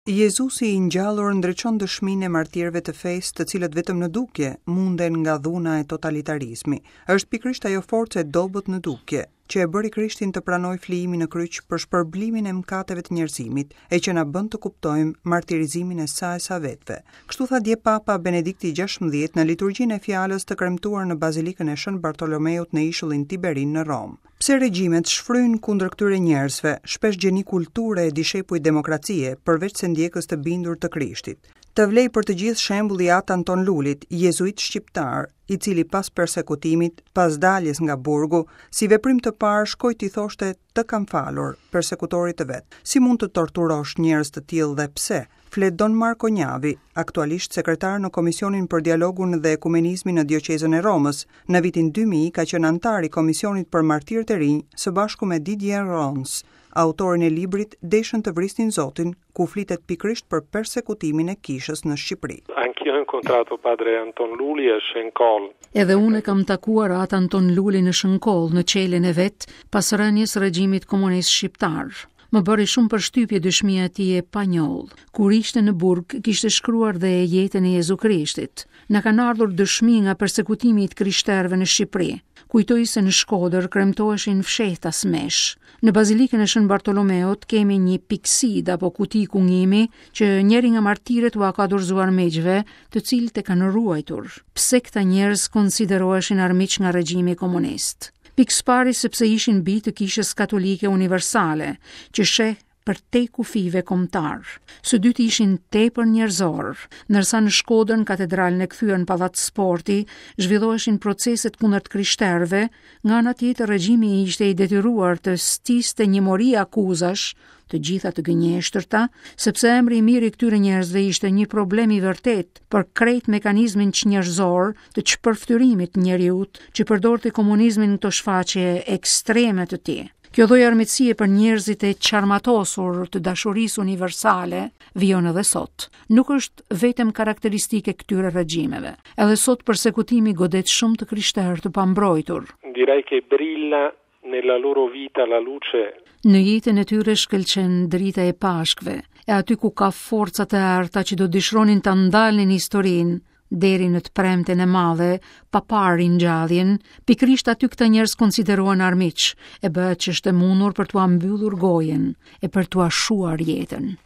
Jezusi i ngjallur ndriçon dëshminë e martirëve të fesë, të cilët vetëm në dukje munden nga dhuna e totalitarizmi. Është pikërisht ajo forcë e dobët në dukje që e bëri Krishtin të pranoj flijimin në kryq për shpërblimin e mëkateve të njerëzimit, e që na bën të kuptojmë martirizimin e saj sa vetëve. Kështu tha dje Papa Benedikti XVI në liturgjinë e fjalës të kremtuar në Bazilikën e Shën Bartolomeut në ishullin Tiberin në Rom. Pse regjimet shfryjnë kundër këtyre njerëzve, shpesh gjeni kulture e dishepuj demokracie, përveç se ndjekës të bindur të Krishtit. Të vlej për të gjithë shembulli i At Anton Lulit, jezuit shqiptar, i cili pas persekutimit, pas daljes nga burgu, si veprim të parë shkoi t'i thoshte të kam falur persekutorit të vet. Si mund të torturosh njerëz të tillë dhe pse? Flet Don Marco Njavi, aktualisht sekretar në Komisionin për Dialogun dhe Ekumenizmin në Dioqezën e Romës. Në vitin 2000 ka qenë antar i Komisionit për Martirët e Rinj së bashku me Didier Rons, autorin e librit Deshën të vrisnin Zotin, ku flitet pikrisht për persekutimin e kishës në Shqipëri. Anch'io ho incontrato padre Anton Luli a Shënkoll. Edhe unë kam takuar atë Anton Luli në Shënkoll, në qelin e vet, pas rënies regjimit komunist shqiptar. Më bëri shumë përshtypje dëshmia e tij e panjoll. Kur ishte në burg, kishte shkruar dhe jetën e Jezu Krishtit. Na kanë ardhur dëshmi nga persekutimi i krishterëve në Shqipëri. Kujtoi se në Shkodër kremtoheshin fshehta smesh. Në Bazilikën e Shën Bartolomeut kemi një piksid apo kuti kungimi që njëri nga martirët u ka dorëzuar miqve, të cilët e kanë ruajtur. Pse këta njerëz konsideroheshin armiq nga regjimi komunist? Pikspari sepse ishin bi të kishës katolike universale, që sheh për te kufive kombëtar. Së dyti ishin tepër njerëzor, ndërsa në Shkodër, katedralën e kthyer në pallat sporti, zhvilloheshin proceset kundër krishterëve, nga ana tjetër regjimi ishte i detyruar të stiste një mori akuzash, të gjitha të gënjeshtërta, sepse emri i mirë i këtyre njerëzve ishte një problem i vërtet për krejt mekanizmin njerëzor të çpërftyrimit të njeriut që përdorte komunizmin në këto shfaqje ekstreme të tij. Kjo lloj armiqësie për njerëzit e qarmatosur të dashurisë universale vijon edhe sot. Nuk është vetëm karakteristike këtyre regjimeve. Edhe sot persekutimi godet shumë të krishterë të pambrojtur. Direi che brilla nella loro vita la luce. Në jetën e tyre shkëlqen drita e pashkve, e aty ku ka forca të arta që do dëshironin ta ndalnin historinë deri në të premten e madhe, pa parë ringjalljen, pikrisht aty këta njerëz konsiderohen armiq, e bëhet që është e mundur për t'u mbyllur gojen e për t'u ashuar jetën.